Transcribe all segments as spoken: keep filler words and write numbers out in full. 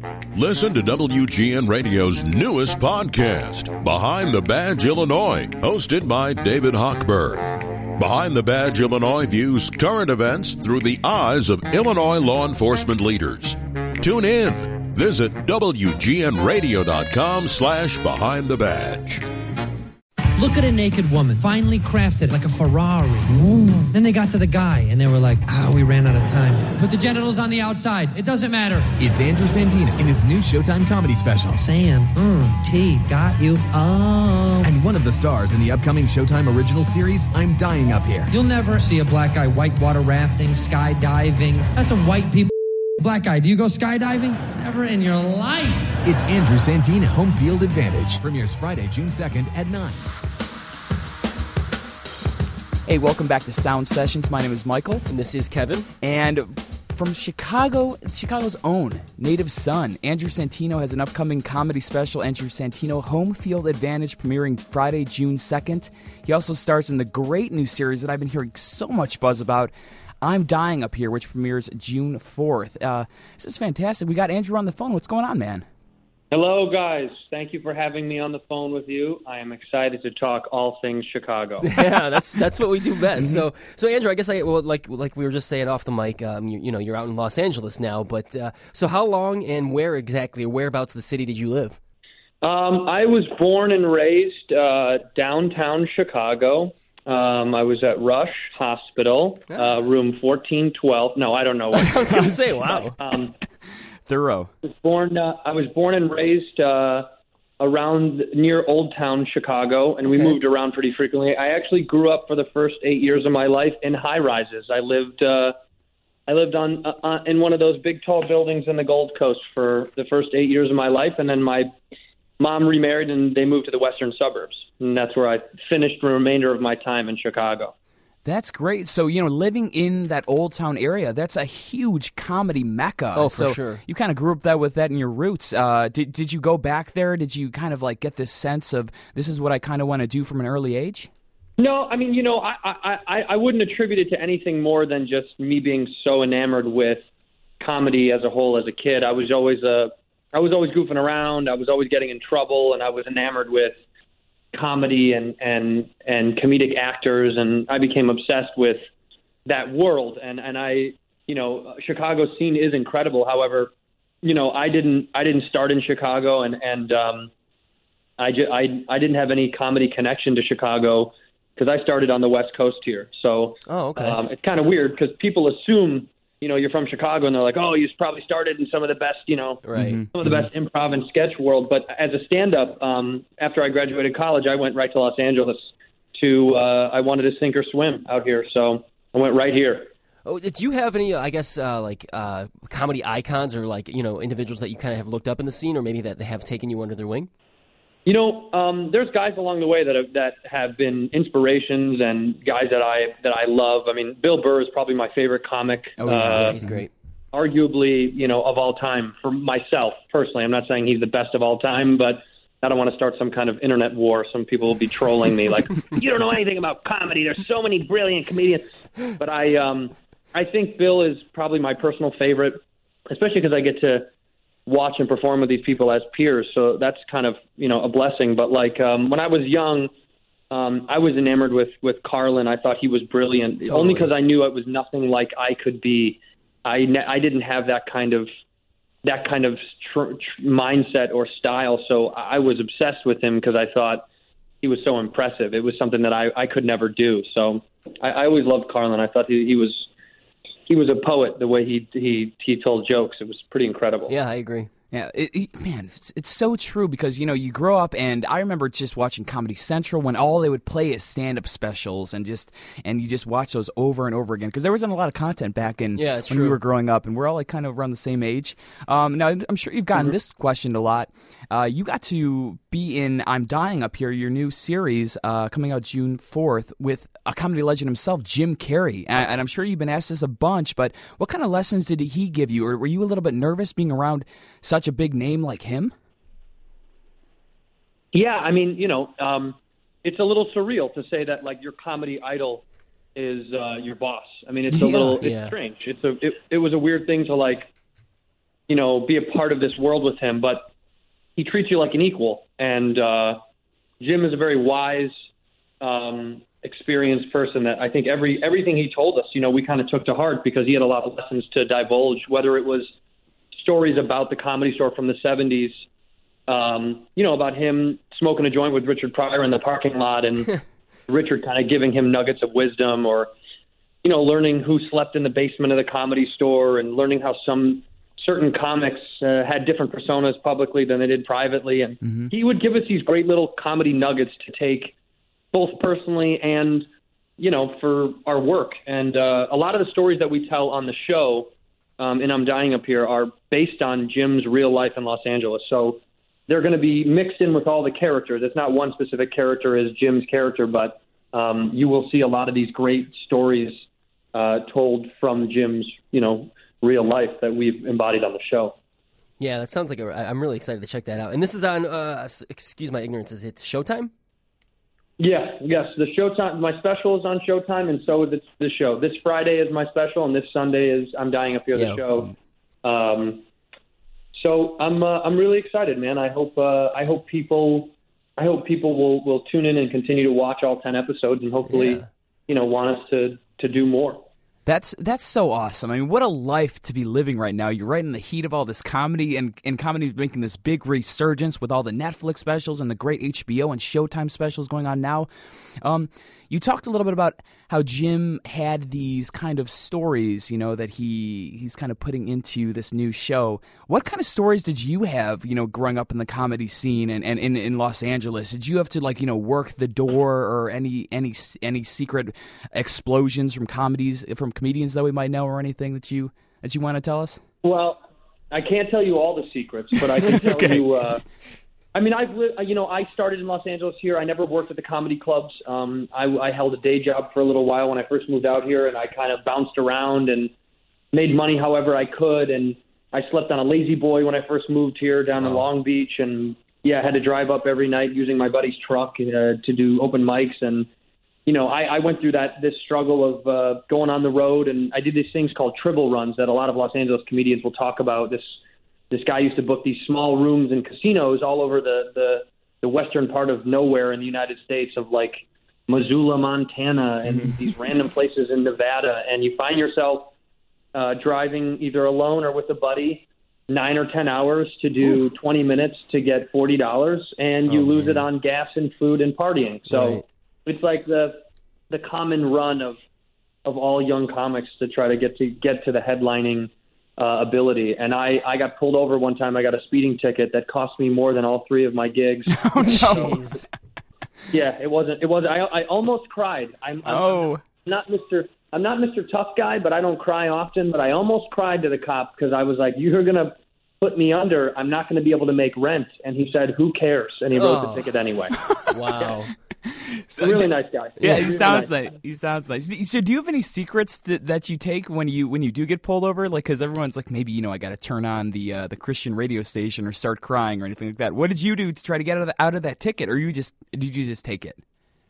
Listen to W G N Radio's newest podcast, Behind the Badge Illinois, hosted by David Hochberg. Behind the Badge Illinois views current events through the eyes of Illinois law enforcement leaders. Tune in. Visit W G N radio dot com slash behind the badge. Look at a naked woman, finely crafted like a Ferrari. Ooh. Then they got to the guy, and they were like, ah, we ran out of time. Put the genitals on the outside. It doesn't matter. It's Andrew Santino in his new Showtime comedy special. Saying, mm, T, got you. Oh. And one of the stars in the upcoming Showtime original series, I'm Dying Up Here. You'll never see a black guy whitewater rafting, skydiving. That's some white people. Black guy, do you go skydiving? Never in your life. It's Andrew Santino, Home Field Advantage. Premieres Friday, June second at nine. Hey, welcome back to Sound Sessions. My name is Michael. And this is Kevin. And from Chicago, Chicago's own Native Son, Andrew Santino has an upcoming comedy special, Andrew Santino, Home Field Advantage, premiering Friday, June second. He also stars in the great new series that I've been hearing so much buzz about, I'm Dying Up Here, which premieres June fourth. Uh, this is fantastic. We got Andrew on the phone. What's going on, man? Hello, guys. Thank you for having me on the phone with you. I am excited to talk all things Chicago. Yeah, that's that's what we do best. So, so Andrew, I guess I well, like like we were just saying off the mic. Um, you, you know, you're out in Los Angeles now, but uh, so how long and where exactly, or whereabouts of the city did you live? Um, I was born and raised uh, downtown Chicago. Um, I was at Rush Hospital, uh, room fourteen twelve. No, I don't know what. I was going to say, wow. Um, Thorough. I was born. Uh, I was born and raised uh, around near Old Town Chicago, and we Okay. moved around pretty frequently. I actually grew up for the first eight years of my life in high rises. I lived. Uh, I lived on uh, in one of those big tall buildings in the Gold Coast for the first eight years of my life, and then my mom remarried, and they moved to the western suburbs, and that's where I finished the remainder of my time in Chicago. That's great. So, you know, living in that Old Town area, that's a huge comedy mecca. Oh, for so sure. You kind of grew up that with that in your roots. Uh, did did you go back there? Did you kind of like get this sense of this is what I kind of want to do from an early age? No, I mean, you know, I, I, I, I wouldn't attribute it to anything more than just me being so enamored with comedy as a whole as a kid. I was always a, I was always goofing around. I was always getting in trouble, and I was enamored with comedy and, and, and comedic actors, and I became obsessed with that world. And, and I, you know, Chicago's scene is incredible. However, you know, I didn't, I didn't start in Chicago, and, and, um, I, ju- I, I didn't have any comedy connection to Chicago because I started on the West Coast here. So Oh, okay. um, it's kind of weird because people assume, you know, you're from Chicago, and they're like, oh, you probably started in some of the best, you know, Right. Mm-hmm. some of the best improv and sketch world. But as a stand-up, um, after I graduated college, I went right to Los Angeles to, uh, I wanted to sink or swim out here. So I went right here. Oh, do you have any, uh, I guess, uh, like uh, comedy icons or like, you know, individuals that you kind of have looked up in the scene, or maybe that they have taken you under their wing? You know, um, there's guys along the way that have, that have been inspirations and guys that I that I love. I mean, Bill Burr is probably my favorite comic. Oh, yeah, uh, He's great. Arguably, you know, of all time for myself personally. I'm not saying he's the best of all time, but I don't want to start some kind of internet war. Some people will be trolling me like, you don't know anything about comedy. There's so many brilliant comedians. But I, um, I think Bill is probably my personal favorite, especially because I get to watch and perform with these people as peers. So that's kind of, you know, a blessing. But like um, when I was young, um, I was enamored with, with Carlin. I thought he was brilliant, Totally. only because I knew it was nothing like I could be. I, ne- I didn't have that kind of that kind of tr- tr- mindset or style. So I was obsessed with him because I thought he was so impressive. It was something that I, I could never do. So I, I always loved Carlin. I thought he, he was he was a poet the way he he he told jokes. It was pretty incredible. Yeah, I agree. Yeah, it, it, man, it's, it's so true because, you know, you grow up, and I remember just watching Comedy Central when all they would play is stand-up specials, and just and you just watch those over and over again because there wasn't a lot of content back in Yeah, it's when we true. were growing up, and we're all like kind of around the same age. Um, now, I'm sure you've gotten Mm-hmm. this question a lot. Uh, you got to be in I'm Dying Up Here, your new series uh, coming out June fourth with a comedy legend himself, Jim Carrey, and, and I'm sure you've been asked this a bunch, but what kind of lessons did he give you, or were you a little bit nervous being around such a big name like him? Yeah, I mean, you know, um, it's a little surreal to say that like your comedy idol is uh, your boss. I mean, it's a Yeah. little, it's Yeah. strange. It's a, it, it was a weird thing to like you know, be a part of this world with him, but he treats you like an equal. And uh, Jim is a very wise, um, experienced person that I think every everything he told us, you know, we kind of took to heart because he had a lot of lessons to divulge, whether it was stories about the Comedy Store from the seventies, um, you know, about him smoking a joint with Richard Pryor in the parking lot and Richard kind of giving him nuggets of wisdom, or, you know, learning who slept in the basement of the Comedy Store and learning how some certain comics uh, had different personas publicly than they did privately. And mm-hmm. he would give us these great little comedy nuggets to take both personally and, you know, for our work. And uh, a lot of the stories that we tell on the show um, in I'm Dying Up Here are based on Jim's real life in Los Angeles. So they're going to be mixed in with all the characters. It's not one specific character as Jim's character, but um, you will see a lot of these great stories uh, told from Jim's, you know, real life that we've embodied on the show. Yeah, that sounds like a, I'm really excited to check that out. And this is on, uh, excuse my ignorance, is it Showtime? Yeah, yes. The Showtime, my special is on Showtime, and so is it, the show. This Friday is my special, and this Sunday is I'm Dying Up Here, the yeah. show. Um, so I'm uh, I'm really excited, man. I hope uh, I hope people I hope people will, will tune in and continue to watch all ten episodes, and hopefully, yeah. you know, want us to to do more. That's that's so awesome. I mean, what a life to be living right now. You're right in the heat of all this comedy, and, and comedy is making this big resurgence with all the Netflix specials and the great H B O and Showtime specials going on now. Um, you talked a little bit about how Jim had these kind of stories, you know, that he he's kind of putting into this new show. What kind of stories did you have, you know, growing up in the comedy scene and, and in, in Los Angeles? Did you have to, like, you know, work the door, or any any any secret explosions from comedies from comedians that we might know, or anything that you that you want to tell us? Well, I can't tell you all the secrets, but I can tell okay. you. Uh, I mean, I've lived, you know, I started in Los Angeles here. I never worked at the comedy clubs. Um, I, I held a day job for a little while when I first moved out here, and I kind of bounced around and made money however I could. And I slept on a lazy boy when I first moved here down oh. in Long Beach, and yeah, I had to drive up every night using my buddy's truck uh, to do open mics. And you know, I, I went through that this struggle of uh, going on the road, and I did these things called tribble runs that a lot of Los Angeles comedians will talk about. This this guy used to book these small rooms in casinos all over the, the, the western part of nowhere in the United States, of like Missoula, Montana, and these random places in Nevada, and you find yourself uh, driving either alone or with a buddy nine or ten hours to do twenty minutes to get forty dollars, and you oh, lose man. it on gas and food and partying. So. Right. It's like the the common run of of all young comics to try to get to get to the headlining uh, ability. And I, I got pulled over one time. I got a speeding ticket that cost me more than all three of my gigs. Oh no! Yeah, it wasn't. It was. I I almost cried. I'm, I'm oh. not Mister I'm not Mister Tough Guy, but I don't cry often. But I almost cried to the cop because I was like, "You're gonna put me under. I'm not going to be able to make rent." And he said, "Who cares?" And he wrote oh. the ticket anyway. Wow. So, really nice guy. Yeah, yeah he sounds nice like guy. he sounds nice. So, do you have any secrets that, that you take when you when you do get pulled over? Like, because everyone's like, maybe you know, I got to turn on the uh, the Christian radio station or start crying or anything like that. What did you do to try to get out of, the, out of that ticket, or you just did you just take it?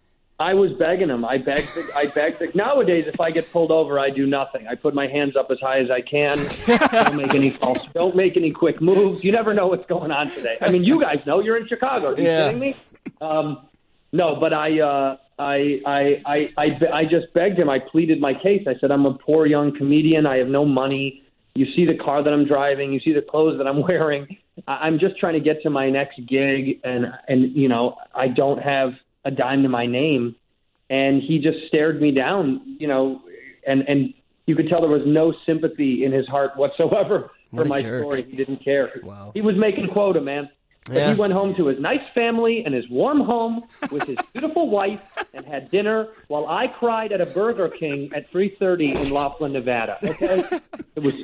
I was begging him. I begged. The, I begged. The, nowadays, if I get pulled over, I do nothing. I put my hands up as high as I can. Don't make any false. Don't make any quick moves. You never know what's going on today. I mean, you guys know. You're in Chicago. Are you yeah. kidding me? Um, no, but I, uh, I, I, I, I, I just begged him. I pleaded my case. I said, I'm a poor young comedian. I have no money. You see the car that I'm driving. You see the clothes that I'm wearing. I'm just trying to get to my next gig, and and you know, I don't have a dime to my name. And he just stared me down, you know, and, and you could tell there was no sympathy in his heart whatsoever for my jerk. story. He didn't care. Wow. He was making quota, man. But yeah. he went home to his nice family and his warm home with his beautiful wife and had dinner while I cried at a Burger King at three thirty in Laughlin, Nevada. Okay? It was...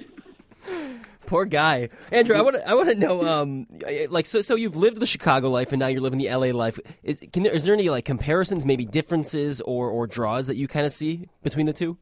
Poor guy, Andrew. I want to. I want to know, um, like, so. So you've lived the Chicago life, and now you're living the L A life. Is can there is there any like comparisons, maybe differences or or draws that you kind of see between the two?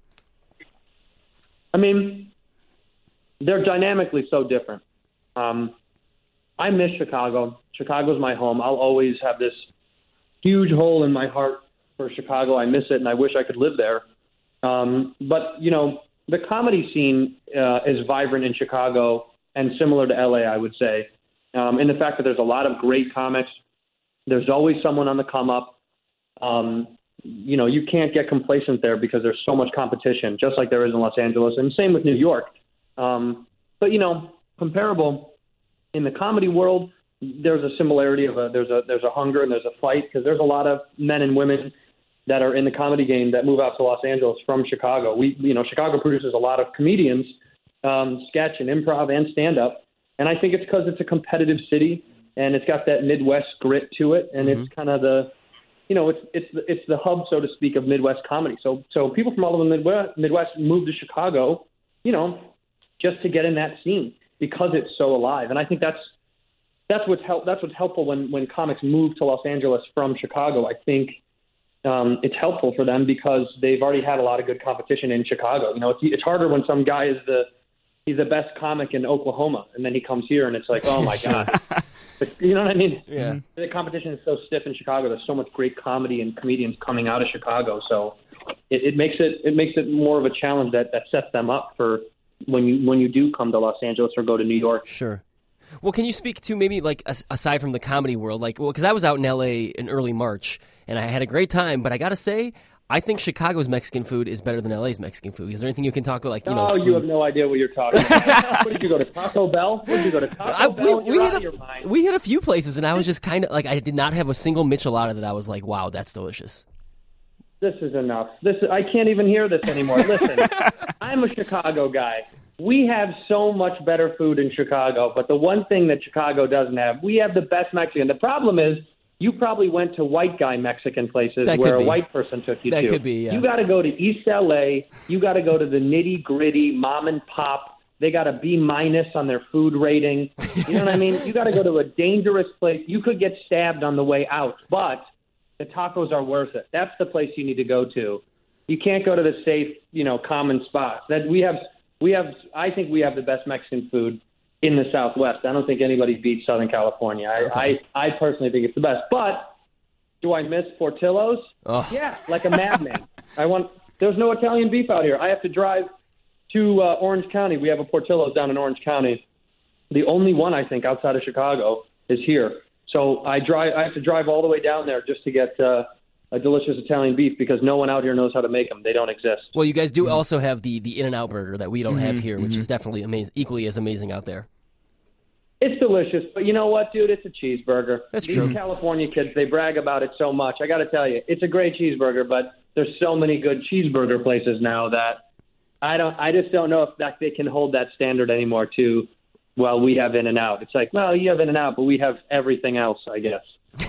I mean, they're dynamically so different. Um, I miss Chicago. Chicago's my home. I'll always have this huge hole in my heart for Chicago. I miss it, and I wish I could live there. Um, but you know. The comedy scene uh, is vibrant in Chicago and similar to L A, I would say, um, in the fact that there's a lot of great comics. There's always someone on the come up. Um, you know, you can't get complacent there because there's so much competition, just like there is in Los Angeles, and same with New York. Um, but, you know, comparable in the comedy world, there's a similarity of a there's a there's a hunger and there's a fight because there's a lot of men and women that are in the comedy game that move out to Los Angeles from Chicago. We, you know, Chicago produces a lot of comedians, um, sketch and improv and stand up, and I think it's because it's a competitive city and it's got that Midwest grit to it, and mm-hmm. it's kind of the, you know, it's it's the, it's the hub, so to speak, of Midwest comedy. So so people from all over the Midwest, Midwest move to Chicago, you know, just to get in that scene because it's so alive, and I think that's. That's what's help. That's what's helpful when, when comics move to Los Angeles from Chicago. I think um, it's helpful for them because they've already had a lot of good competition in Chicago. You know, it's, it's harder when some guy is the he's the best comic in Oklahoma, and then he comes here and it's like, oh my god. But, you know what I mean? Yeah. The competition is so stiff in Chicago. There's so much great comedy and comedians coming out of Chicago, so it, it makes it it makes it more of a challenge that, that sets them up for when you when you do come to Los Angeles or go to New York. Sure. Well, can you speak to maybe, like, aside from the comedy world, like, well, because I was out in L A in early March, and I had a great time, but I got to say, I think Chicago's Mexican food is better than L A's Mexican food. Is there anything you can talk about, like, you know, Oh, food? You have no idea what you're talking about. What did you go to, Taco Bell? What did you go to, Taco I, Bell? we, we, You're hit out of a, your mind. we hit a few places, and I was just kind of, like, I did not have a single michelada that I was like, wow, that's delicious. This is enough. This is, I can't even hear this anymore. Listen, I'm a Chicago guy. We have so much better food in Chicago, but the one thing that Chicago doesn't have, we have the best Mexican. The problem is you probably went to white guy Mexican places That where could a be. white person took you That to. could be, yeah. You got to go to East L A. You got to go to the nitty-gritty mom and pop. They got a B minus on their food rating. You know what I mean? You got to go to a dangerous place. You could get stabbed on the way out, but the tacos are worth it. That's the place you need to go to. You can't go to the safe, you know, common spots. That we have, we have. I think we have the best Mexican food in the Southwest. I don't think anybody beats Southern California. I, Okay. I, I personally think it's the best. But do I miss Portillo's? Ugh. Yeah, like a madman. I want. There's no Italian beef out here. I have to drive to uh, Orange County. We have a Portillo's down in Orange County. The only one I think outside of Chicago is here. So I drive. I have to drive all the way down there just to get uh, a delicious Italian beef because no one out here knows how to make them. They don't exist. Well, you guys do also have the, the In-N-Out burger that we don't have here, which mhm. is definitely amazing, equally as amazing out there. It's delicious, but you know what, dude? It's a cheeseburger. That's These true. California kids, they brag about it so much. I got to tell you, it's a great cheeseburger, but there's so many good cheeseburger places now that I don't. I just don't know if that they can hold that standard anymore. Too, well, we have In-N-Out. It's like, well, you have In-N-Out, but we have everything else, I guess.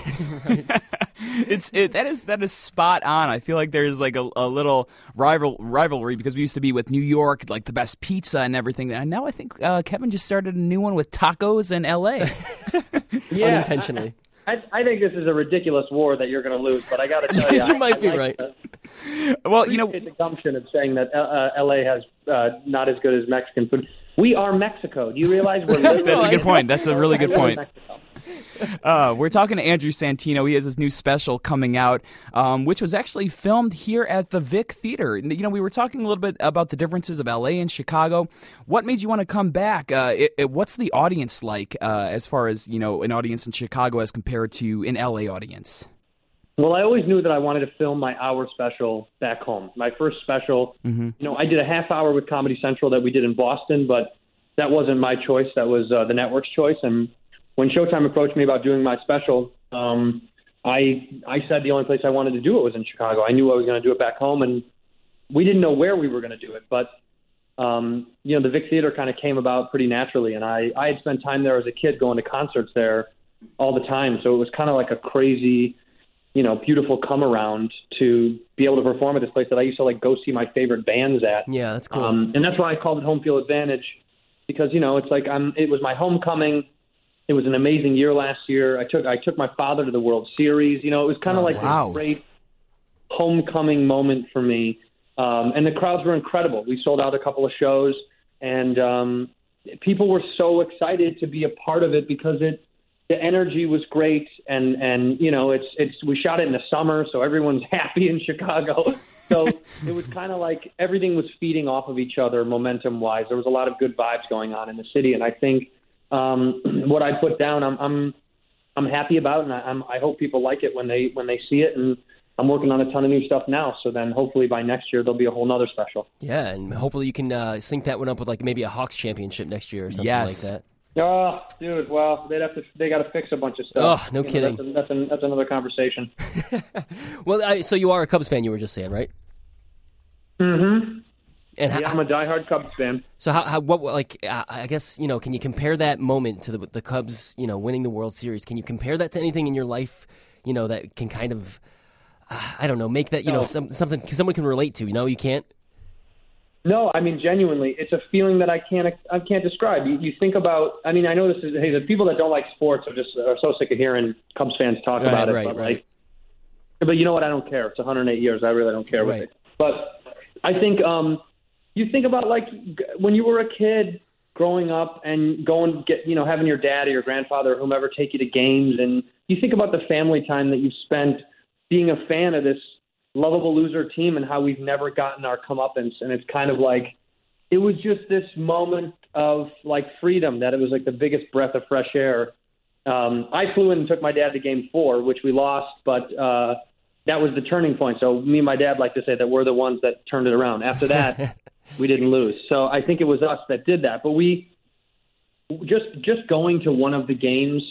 It's it, that is that is spot on. I feel like there's like a, a little rival rivalry because we used to be with New York, like the best pizza and everything. And now I think uh, Kevin just started a new one with tacos in L A. Yeah, Unintentionally. I, I, I think this is a ridiculous war that you're going to lose, but I got to tell you, You might I, be I like right. The, Well, you know, appreciate the gumption of saying that uh, uh, L A has uh, not as good as Mexican food. We are Mexico. Do you realize we're? that's a good point. That's a really good I live in point. Mexico. Uh, we're talking to Andrew Santino. He has his new special coming out, um, which was actually filmed here at the Vic Theater. You know, we were talking a little bit about the differences of L A and Chicago. What made you want to come back? Uh, it, it, what's the audience like uh, as far as, you know, an audience in Chicago as compared to an L A audience? Well, I always knew that I wanted to film my hour special back home. My first special, Mm-hmm. you know, I did a half hour with Comedy Central that we did in Boston, but that wasn't my choice. That was uh, the network's choice. And when Showtime approached me about doing my special, um, I I said the only place I wanted to do it was in Chicago. I knew I was going to do it back home, and we didn't know where we were going to do it. But, um, you know, the Vic Theater kind of came about pretty naturally, and I, I had spent time there as a kid going to concerts there all the time. So it was kind of like a crazy, you know, beautiful come around to be able to perform at this place that I used to like go see my favorite bands at. Yeah, that's cool. Um, and that's why I called it Home Field Advantage, because, you know, it's like I'm, it was my homecoming. It was an amazing year last year. I took I took my father to the World Series. You know, it was kind of Oh, like wow. this great homecoming moment for me. Um, and the crowds were incredible. We sold out a couple of shows, and um, people were so excited to be a part of it because it the energy was great, and and you know, it's it's we shot it in the summer, so everyone's happy in Chicago. So it was kind of like everything was feeding off of each other, momentum wise. There was a lot of good vibes going on in the city, and I think um, what I put down, I'm I'm I'm happy about, and I, I'm I hope people like it when they when they see it. And I'm working on a ton of new stuff now, so then hopefully by next year there'll be a whole nother special. Yeah, and hopefully you can uh, sync that one up with like maybe a Hawks championship next year or something Yes. like that. Oh, dude, well, they'd have to. They got to fix a bunch of stuff. Oh, no You kidding. Know, that's, a, that's, a, that's another conversation. Well, I, so you are a Cubs fan, you were just saying, right? Mm-hmm. And Yeah, how, I'm a diehard Cubs fan. so how, how what like uh, I guess you know, can you compare that moment to the the Cubs, you know, winning the World Series? Can you compare that to anything in your life, you know, that can kind of uh, I don't know, make that you No. know some, something someone can relate to? You know, you can't. No, I mean genuinely, it's a feeling that I can't I can't describe. You, you think about. I mean, I know this is. Hey, the people that don't like sports are just are so sick of hearing Cubs fans talk Right, about it. right, but right. like, but you know what? I don't care. It's one hundred eight years. I really don't care Right. with it. But I think um, you think about like g- when you were a kid growing up and going get you know having your dad or your grandfather or whomever take you to games, and you think about the family time that you've spent being a fan of this lovable loser team and how we've never gotten our comeuppance. And it's kind of like, it was just this moment of like freedom that it was like the biggest breath of fresh air. Um, I flew in and took my dad to game four, which we lost, but uh, that was the turning point. So me and my dad like to say that we're the ones that turned it around. After that, we didn't lose. So I think it was us that did that. But we just, just going to one of the games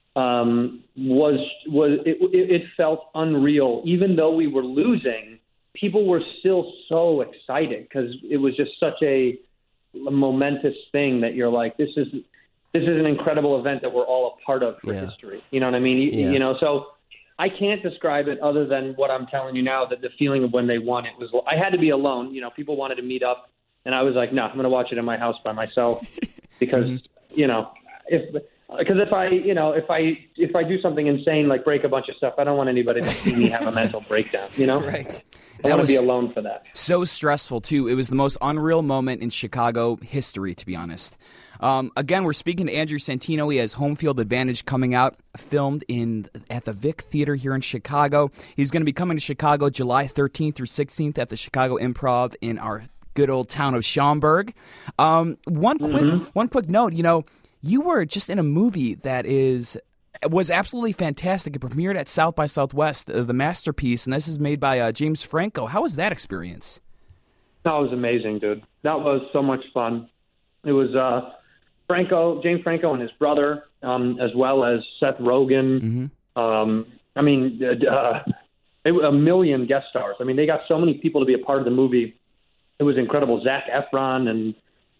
um, was was it, it, it felt unreal. Even though we were losing, people were still so excited because it was just such a, a momentous thing that you're like, this is this is an incredible event that we're all a part of for Yeah. history. You know what I mean? You, Yeah. you know, so I can't describe it other than what I'm telling you now. That the feeling of when they won it was, I had to be alone. You know, people wanted to meet up, and I was like, no, I'm going to watch it in my house by myself because you know if. Because if I, you know, if I if I do something insane like break a bunch of stuff, I don't want anybody to see me have a mental breakdown. You know, Right. I want was- to be alone for that. So stressful, too. It was the most unreal moment in Chicago history, to be honest. Um, again, we're speaking to Andrew Santino. He has Home Field Advantage coming out, filmed in at the Vic Theater here in Chicago. He's going to be coming to Chicago July thirteenth through sixteenth at the Chicago Improv in our good old town of Schaumburg. Um, one quick, one quick note, you know, you were just in a movie that is was absolutely fantastic. It premiered at South by Southwest, uh, the Masterpiece, and this is made by uh, James Franco. How was that experience? That was amazing, dude. That was so much fun. It was uh, Franco, James Franco, and his brother, um, as well as Seth Rogen. Um, I mean, uh, it, a million guest stars. I mean, they got so many people to be a part of the movie. It was incredible. Zac Efron and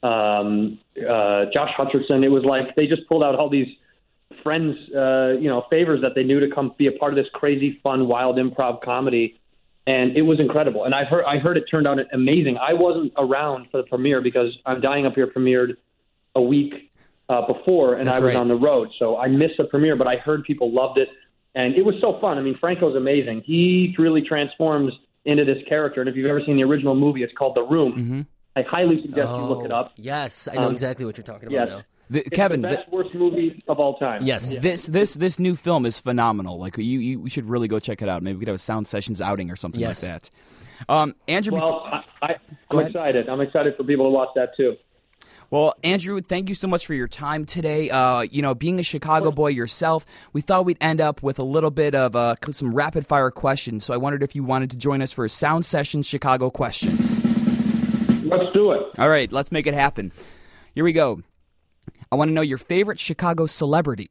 um, uh, Josh Hutcherson. It was like they just pulled out all these friends, uh, you know, favors that they knew to come be a part of this crazy, fun, wild improv comedy. And it was incredible. And I heard I heard it turned out amazing. I wasn't around for the premiere because I'm Dying Up Here premiered a week uh, before, and That's I was right. on the road. So I missed the premiere, but I heard people loved it. And it was so fun. I mean, Franco's amazing. He really transforms into this character. And if you've ever seen the original movie, it's called The Room. Mm-hmm. I highly suggest you look it up. Yes, I know Um, exactly what you're talking about Yes. now. The, It's Kevin, the the- best, worst movie of all time. Yes. this this this new film is phenomenal. Like you, you, we should really go check it out. Maybe we could have a Sound Sessions outing or something Yes. like that. Um, Andrew, Well, before- I, I, Go I'm ahead. excited. I'm excited for people to watch that too. well, Andrew, thank you so much for your time today. Uh, you know, being a Chicago boy yourself, we thought we'd end up with a little bit of uh, some rapid fire questions. So I wondered if you wanted to join us for Sound Sessions Chicago questions. Let's do it. All right, let's make it happen. Here we go. I want to know your favorite Chicago celebrity.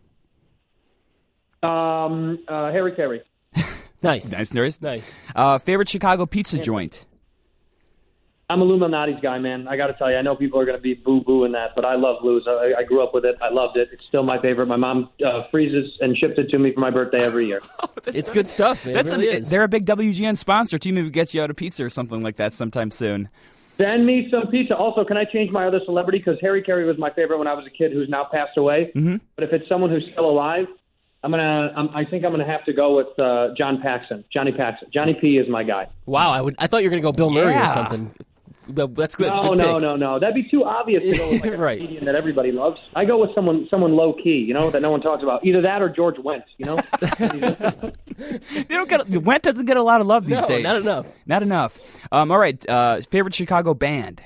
Um, uh, Harry Carey. Nice. Nice, nurse. Nice. Uh, favorite Chicago pizza joint. I'm a Illuminati's guy, man. I got to tell you, I know people are going to be boo-boo in that, but I love Lou's. I, I grew up with it. I loved it. It's still my favorite. My mom uh, freezes and ships it to me for my birthday every year. It's good stuff, man. That's it really a, is. they're a big W G N sponsor. Team maybe gets you out a pizza or something like that sometime soon. Send me some pizza. Also, can I change my other celebrity? Because Harry Carey was my favorite when I was a kid, who's now passed away. Mm-hmm. But if it's someone who's still alive, I'm gonna. I'm, I think I'm gonna have to go with uh, John Paxson. Johnny Paxson. Johnny P is my guy. Wow, I would. I thought you were going to go Bill Murray Yeah. or something. Well, that's good. No, good no, pick. no, no. That'd be too obvious to go with like a Right. comedian that everybody loves. I go with someone, someone low key, you know, that no one talks about. Either that or George Wendt, you know. They don't get Went doesn't get a lot of love these No, days. not enough. Not enough. Um, all right, uh, favorite Chicago band.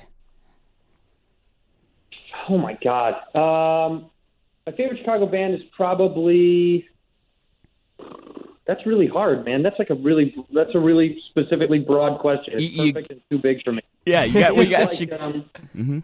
Oh my God. Um, my favorite Chicago band is probably. That's really hard, man. That's like a really that's a really specifically broad question. It's You- you- perfect and too big for me. Yeah, you got we got. Like, Chi- um, mm-hmm.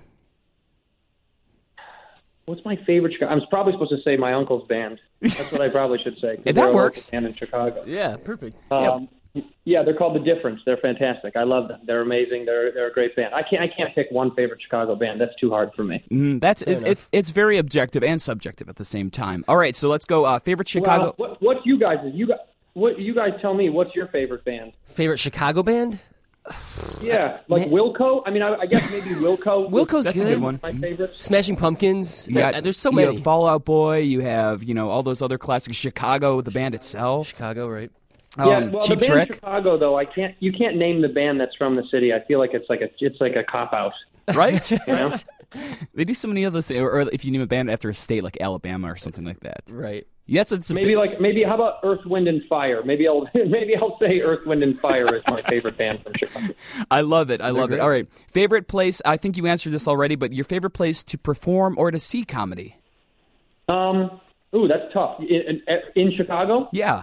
What's my favorite Chicago? I'm probably supposed to say my uncle's band. That's what I probably should say. 'cause That they're a local works. Band in Chicago. Yeah, perfect. Um, yeah, they're called The Difference. They're fantastic. I love them. They're amazing. They're they're a great band. I can't I can't pick one favorite Chicago band. That's too hard for me. Mm, that's it's, it's it's very objective and subjective at the same time. All right, so let's go. Uh, favorite Chicago. Well, what, what's you guys? You guys, what you guys tell me? What's your favorite band? Favorite Chicago band? Yeah, like Wilco. I mean, I, I guess maybe Wilco. Wilco's That's a good. good one. My favorite. Smashing Pumpkins. You got- Uh, There's so you many. have Fall Out Boy. You have you know all those other classics. Chicago, the band itself. Chicago, right? Um, Yeah, well, Cheap the band Trick. Chicago though, I can't. You can't name the band that's from the city. I feel like it's like a it's like a cop out. Right? You know? They do so many other things, or, or if you name a band after a state like Alabama or something like that. Right. Yeah, it's, it's a Maybe big- like maybe how about Earth, Wind, and Fire? Maybe I'll maybe I'll say Earth, Wind, and Fire is my favorite band from Chicago. I love it. I love it. great. All right, favorite place. I think you answered this already, but your favorite place to perform or to see comedy? Um, ooh, that's tough. In, in, in Chicago, Yeah.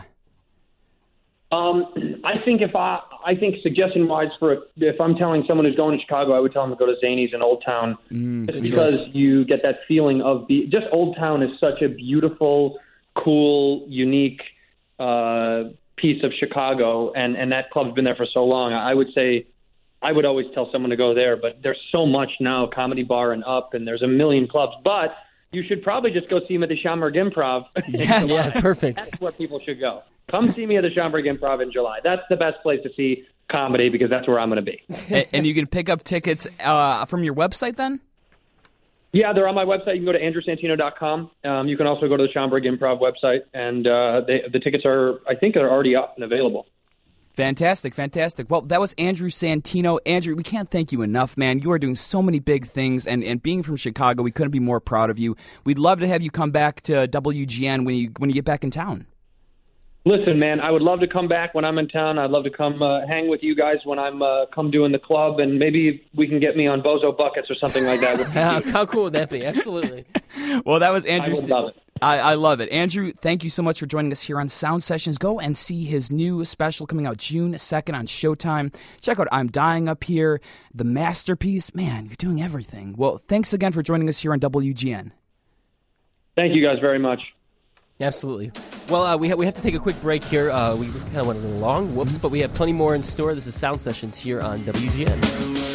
um, I think if I I think suggestion wise for if I'm telling someone who's going to Chicago, I would tell them to go to Zanies in Old Town, just because you get that feeling of be, just Old Town is such a beautiful, cool, unique uh, piece of Chicago, and and that club's been there for so long. I would say. I would always tell someone to go there, but there's so much now, Comedy Bar and Up, and there's a million clubs. But you should probably just go see him at the Schaumburg Improv. Yes. Yeah, perfect. That's where people should go. Come see me at the Schaumburg Improv in July. That's the best place to see comedy because that's where I'm going to be. and, and you can pick up tickets uh, from your website then? Yeah, they're on my website. You can go to andrew santino dot com. Um, you can also go to the Schaumburg Improv website, and uh, they, the tickets are, I think, are already up and available. Fantastic, fantastic. Well, that was Andrew Santino. Andrew, we can't thank you enough, man. You are doing so many big things, and, and being from Chicago, we couldn't be more proud of you. We'd love to have you come back to W G N when you when you get back in town. Listen, man, I would love to come back when I'm in town. I'd love to come uh, hang with you guys when I'm uh, come doing the club, and maybe we can get me on Bozo Buckets or something like that. How, how cool would that be? Absolutely. Well, that was Andrew. I would love it. I, I love it. Andrew, thank you so much for joining us here on Sound Sessions. Go and see his new special coming out June second on Showtime. Check out I'm Dying Up Here, The Masterpiece. Man, you're doing everything. Well, thanks again for joining us here on W G N. Thank you guys very much. Absolutely. Well, uh, we, ha- we have to take a quick break here. Uh, we kind of went a little long. Whoops. But we have plenty more in store. This is Sound Sessions here on W G N.